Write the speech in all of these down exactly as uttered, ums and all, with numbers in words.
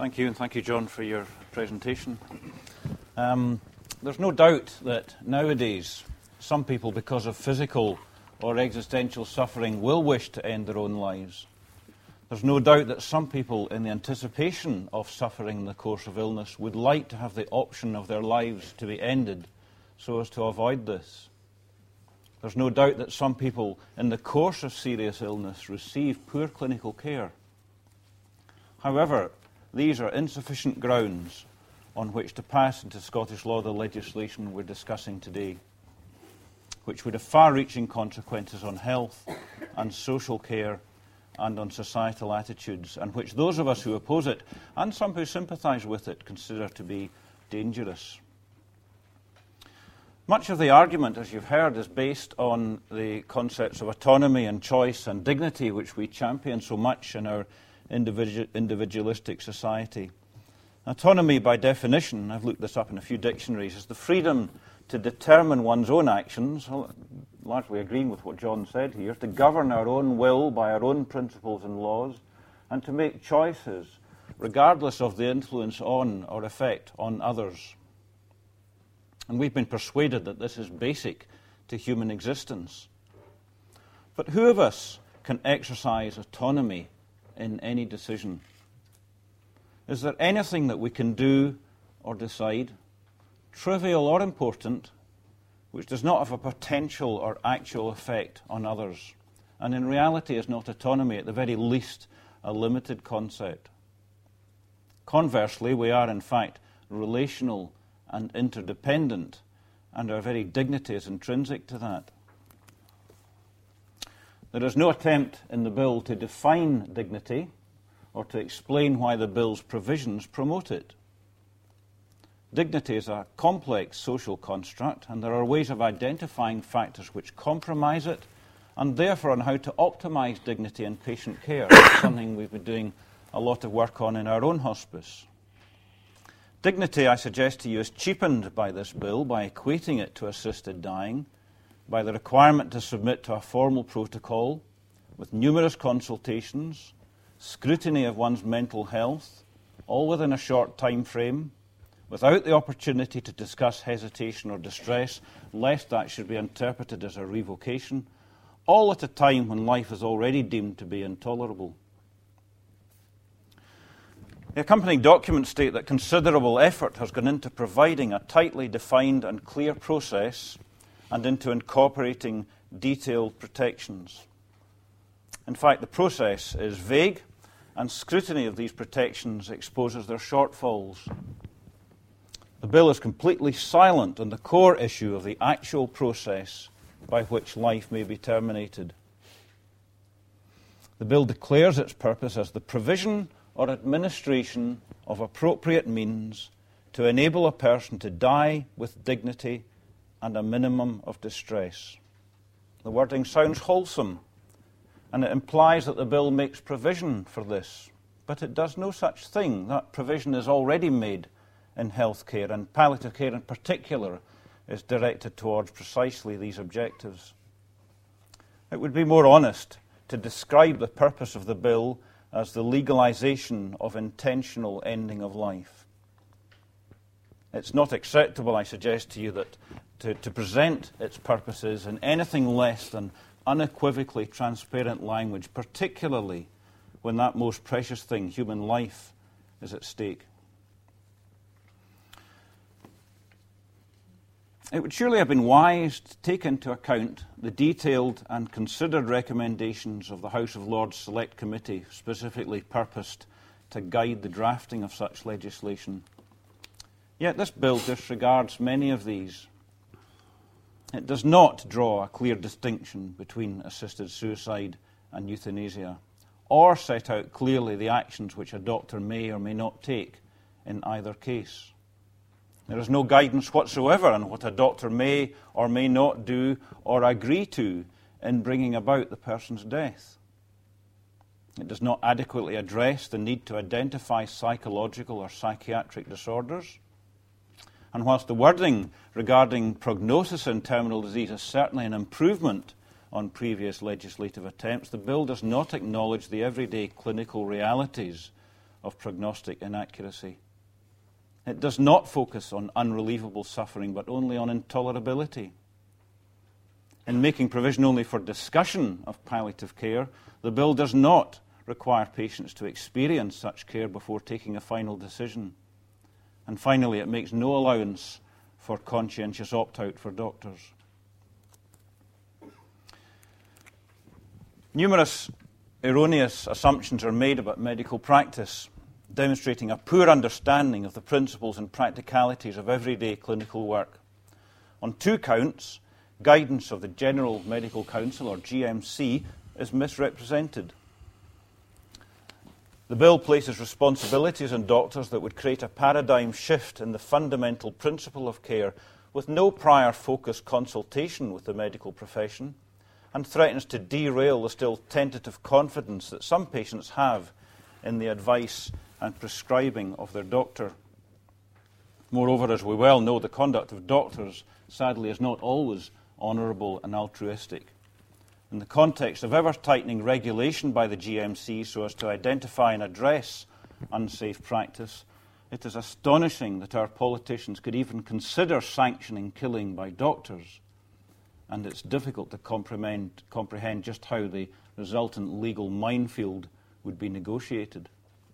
Thank you, and thank you, John, for your presentation. Um, there's no doubt that nowadays some people, because of physical or existential suffering, will wish to end their own lives. There's no doubt that some people, in the anticipation of suffering in the course of illness, would like to have the option of their lives to be ended so as to avoid this. There's no doubt that some people, in the course of serious illness, receive poor clinical care. However, these are insufficient grounds on which to pass into Scottish law the legislation we're discussing today, which would have far-reaching consequences on health and social care and on societal attitudes, and which those of us who oppose it, and some who sympathise with it, consider to be dangerous. Much of the argument, as you've heard, is based on the concepts of autonomy and choice and dignity, which we champion so much in our individu- individualistic society. Autonomy, by definition, I've looked this up in a few dictionaries, is the freedom to determine one's own actions, largely agreeing with what John said here, to govern our own will by our own principles and laws, and to make choices regardless of the influence on or effect on others. And we've been persuaded that this is basic to human existence. But who of us can exercise autonomy in any decision? Is there anything that we can do or decide, trivial or important, which does not have a potential or actual effect on others, and in reality is not autonomy, at the very least a limited concept? Conversely, we are in fact relational and interdependent, and our very dignity is intrinsic to that. There is no attempt in the bill to define dignity or to explain why the bill's provisions promote it. Dignity is a complex social construct, and there are ways of identifying factors which compromise it, and therefore on how to optimise dignity in patient care. It's something we've been doing a lot of work on in our own hospice. Dignity, I suggest to you, is cheapened by this bill by equating it to assisted dying, by the requirement to submit to a formal protocol with numerous consultations, scrutiny of one's mental health, all within a short time frame, without the opportunity to discuss hesitation or distress, lest that should be interpreted as a revocation, all at a time when life is already deemed to be intolerable. The accompanying documents state that considerable effort has gone into providing a tightly defined and clear process and into incorporating detailed protections. In fact, the process is vague, and scrutiny of these protections exposes their shortfalls. The bill is completely silent on the core issue of the actual process by which life may be terminated. The bill declares its purpose as the provision or administration of appropriate means to enable a person to die with dignity and a minimum of distress. The wording sounds wholesome, and it implies that the bill makes provision for this, but it does no such thing. That provision is already made in health care, and palliative care in particular is directed towards precisely these objectives. It would be more honest to describe the purpose of the bill as the legalization of intentional ending of life. It's not acceptable, I suggest to you, that to, to present its purposes in anything less than unequivocally transparent language, particularly when that most precious thing, human life, is at stake. It would surely have been wise to take into account the detailed and considered recommendations of the House of Lords Select Committee, specifically purposed to guide the drafting of such legislation. Yet this bill disregards many of these. It does not draw a clear distinction between assisted suicide and euthanasia, or set out clearly the actions which a doctor may or may not take in either case. There is no guidance whatsoever on what a doctor may or may not do or agree to in bringing about the person's death. It does not adequately address the need to identify psychological or psychiatric disorders. And whilst the wording regarding prognosis in terminal disease is certainly an improvement on previous legislative attempts, the bill does not acknowledge the everyday clinical realities of prognostic inaccuracy. It does not focus on unrelievable suffering, but only on intolerability. In making provision only for discussion of palliative care, the bill does not require patients to experience such care before taking a final decision. And finally, it makes no allowance for conscientious opt-out for doctors. Numerous erroneous assumptions are made about medical practice, demonstrating a poor understanding of the principles and practicalities of everyday clinical work. On two counts, guidance of the General Medical Council, or G M C, is misrepresented. The bill places responsibilities on doctors that would create a paradigm shift in the fundamental principle of care with no prior focused consultation with the medical profession, and threatens to derail the still tentative confidence that some patients have in the advice and prescribing of their doctor. Moreover, as we well know, the conduct of doctors, sadly, is not always honourable and altruistic. In the context of ever-tightening regulation by the G M C so as to identify and address unsafe practice, it is astonishing that our politicians could even consider sanctioning killing by doctors, and it's difficult to comprehend, comprehend just how the resultant legal minefield would be negotiated.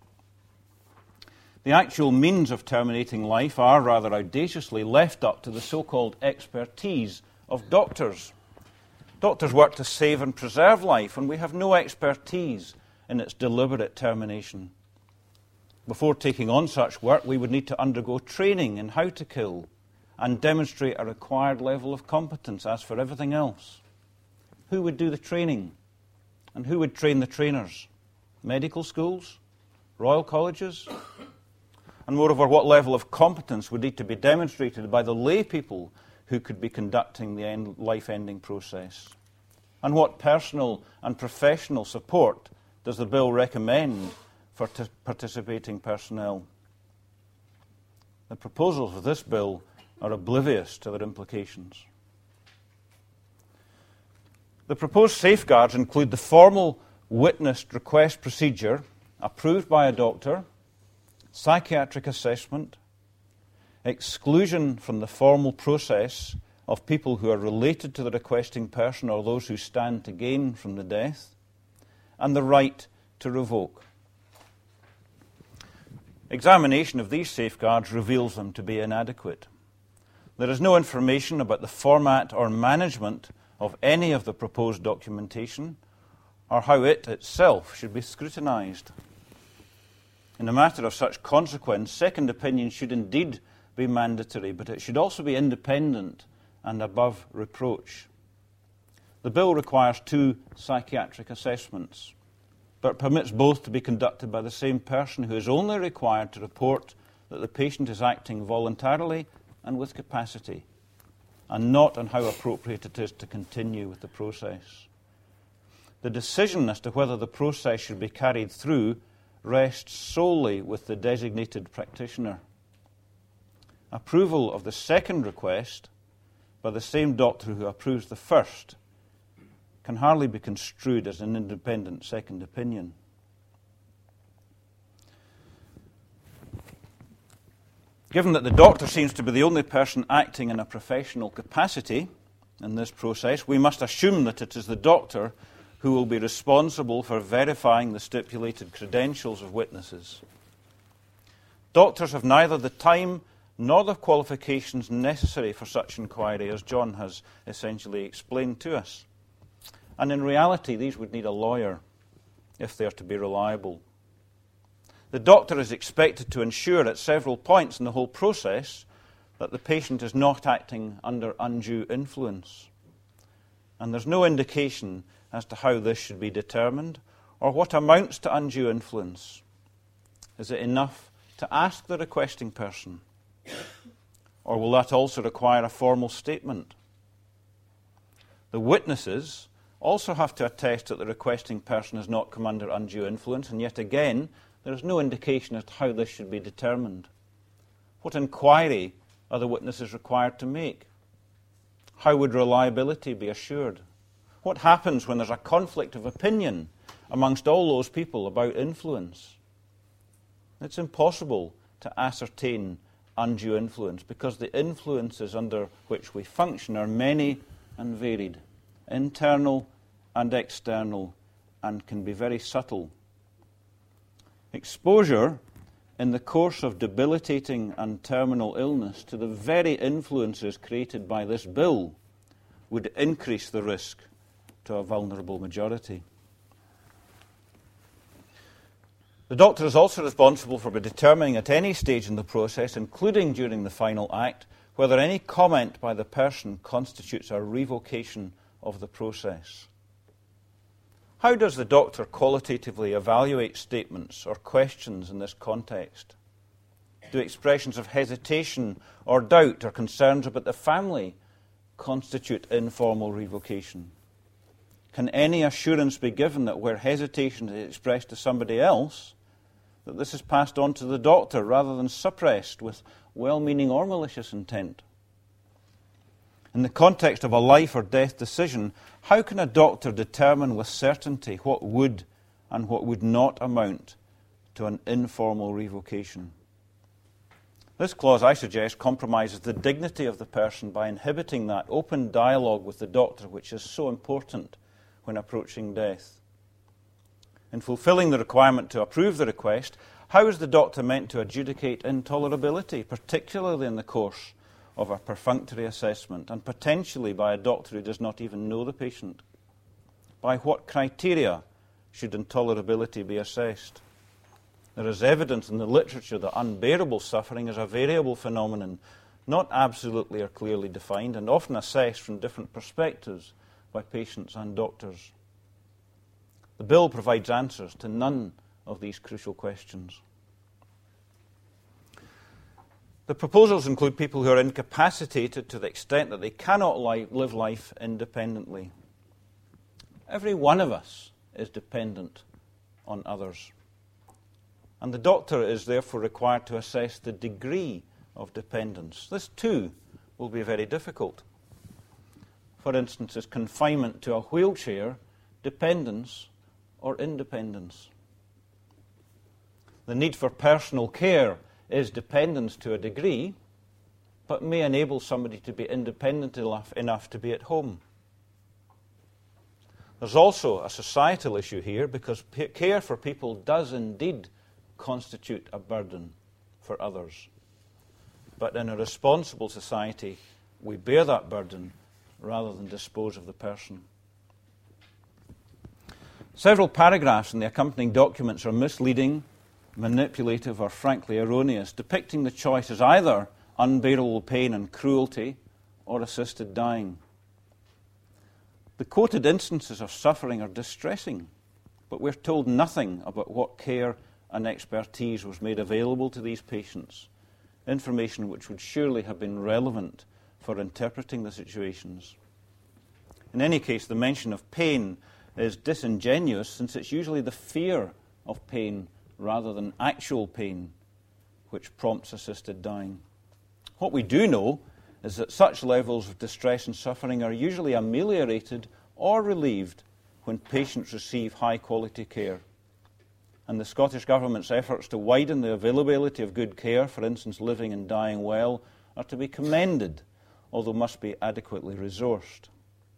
The actual means of terminating life are, rather audaciously, left up to the so-called expertise of doctors. Doctors work to save and preserve life, and we have no expertise in its deliberate termination. Before taking on such work, we would need to undergo training in how to kill and demonstrate a required level of competence, as for everything else. Who would do the training? And who would train the trainers? Medical schools? Royal colleges? And moreover, what level of competence would need to be demonstrated by the lay people who could be conducting the end, life-ending process? And what personal and professional support does the bill recommend for t- participating personnel? The proposals of this bill are oblivious to their implications. The proposed safeguards include the formal witnessed request procedure approved by a doctor, psychiatric assessment, exclusion from the formal process of people who are related to the requesting person or those who stand to gain from the death, and the right to revoke. Examination of these safeguards reveals them to be inadequate. There is no information about the format or management of any of the proposed documentation, or how it itself should be scrutinised. In a matter of such consequence, second opinion should indeed be mandatory, but it should also be independent and above reproach. The bill requires two psychiatric assessments, but permits both to be conducted by the same person, who is only required to report that the patient is acting voluntarily and with capacity, and not on how appropriate it is to continue with the process. The decision as to whether the process should be carried through rests solely with the designated practitioner. Approval of the second request by the same doctor who approves the first can hardly be construed as an independent second opinion. Given that the doctor seems to be the only person acting in a professional capacity in this process, we must assume that it is the doctor who will be responsible for verifying the stipulated credentials of witnesses. Doctors have neither the time nor the qualifications necessary for such inquiry, as John has essentially explained to us. And in reality, these would need a lawyer if they are to be reliable. The doctor is expected to ensure at several points in the whole process that the patient is not acting under undue influence. And there's no indication as to how this should be determined or what amounts to undue influence. Is it enough to ask the requesting person? Or will that also require a formal statement? The witnesses also have to attest that the requesting person has not come under undue influence, and yet again, there is no indication as to how this should be determined. What inquiry are the witnesses required to make? How would reliability be assured? What happens when there's a conflict of opinion amongst all those people about influence? It's impossible to ascertain undue influence because the influences under which we function are many and varied, internal and external, and can be very subtle. Exposure in the course of debilitating and terminal illness to the very influences created by this bill would increase the risk to a vulnerable majority. The doctor is also responsible for determining at any stage in the process, including during the final act, whether any comment by the person constitutes a revocation of the process. How does the doctor qualitatively evaluate statements or questions in this context? Do expressions of hesitation or doubt or concerns about the family constitute informal revocation? Can any assurance be given that where hesitation is expressed to somebody else, that this is passed on to the doctor rather than suppressed with well-meaning or malicious intent? In the context of a life or death decision, how can a doctor determine with certainty what would and what would not amount to an informal revocation? This clause, I suggest, compromises the dignity of the person by inhibiting that open dialogue with the doctor which is so important when approaching death. In fulfilling the requirement to approve the request, how is the doctor meant to adjudicate intolerability, particularly in the course of a perfunctory assessment, and potentially by a doctor who does not even know the patient? By what criteria should intolerability be assessed? There is evidence in the literature that unbearable suffering is a variable phenomenon, not absolutely or clearly defined, and often assessed from different perspectives by patients and doctors. The bill provides answers to none of these crucial questions. The proposals include people who are incapacitated to the extent that they cannot li- live life independently. Every one of us is dependent on others. And the doctor is therefore required to assess the degree of dependence. This too will be very difficult. For instance, is confinement to a wheelchair dependence or independence? The need for personal care is dependence to a degree, but may enable somebody to be independent enough, enough to be at home. There's also a societal issue here because p- care for people does indeed constitute a burden for others. But in a responsible society, we bear that burden rather than dispose of the person. Several paragraphs in the accompanying documents are misleading, manipulative, or frankly erroneous, depicting the choice as either unbearable pain and cruelty or assisted dying. The quoted instances of suffering are distressing, but we're told nothing about what care and expertise was made available to these patients, information which would surely have been relevant for interpreting the situations. In any case, the mention of pain is disingenuous since it's usually the fear of pain rather than actual pain which prompts assisted dying. What we do know is that such levels of distress and suffering are usually ameliorated or relieved when patients receive high-quality care. And the Scottish Government's efforts to widen the availability of good care, for instance living and dying well, are to be commended, although must be adequately resourced.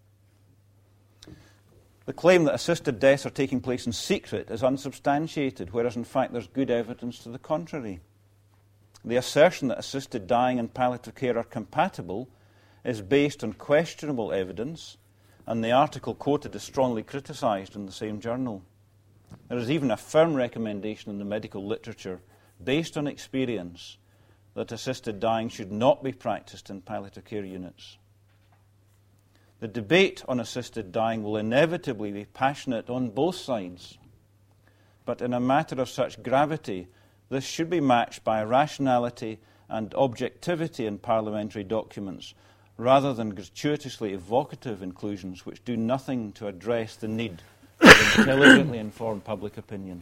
The claim that assisted deaths are taking place in secret is unsubstantiated, whereas in fact there's good evidence to the contrary. The assertion that assisted dying and palliative care are compatible is based on questionable evidence, and the article quoted is strongly criticised in the same journal. There is even a firm recommendation in the medical literature, based on experience, that assisted dying should not be practiced in palliative care units. The debate on assisted dying will inevitably be passionate on both sides, but in a matter of such gravity, this should be matched by rationality and objectivity in parliamentary documents, rather than gratuitously evocative inclusions which do nothing to address the need of intelligently informed public opinion.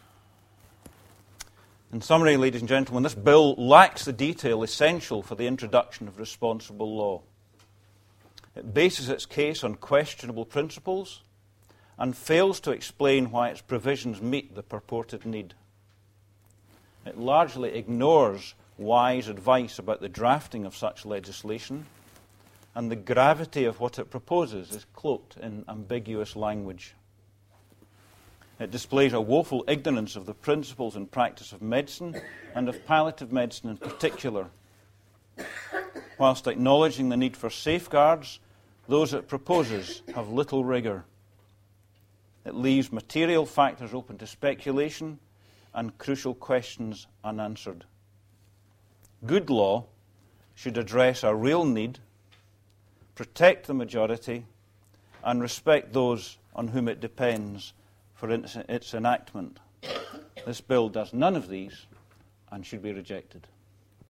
In summary, ladies and gentlemen, this bill lacks the detail essential for the introduction of responsible law. It bases its case on questionable principles and fails to explain why its provisions meet the purported need. It largely ignores wise advice about the drafting of such legislation, and the gravity of what it proposes is cloaked in ambiguous language. It displays a woeful ignorance of the principles and practice of medicine, and of palliative medicine in particular. Whilst acknowledging the need for safeguards, those it proposes have little rigour. It leaves material factors open to speculation and crucial questions unanswered. Good law should address a real need, protect the majority, and respect those on whom it depends for its enactment. This bill does none of these and should be rejected.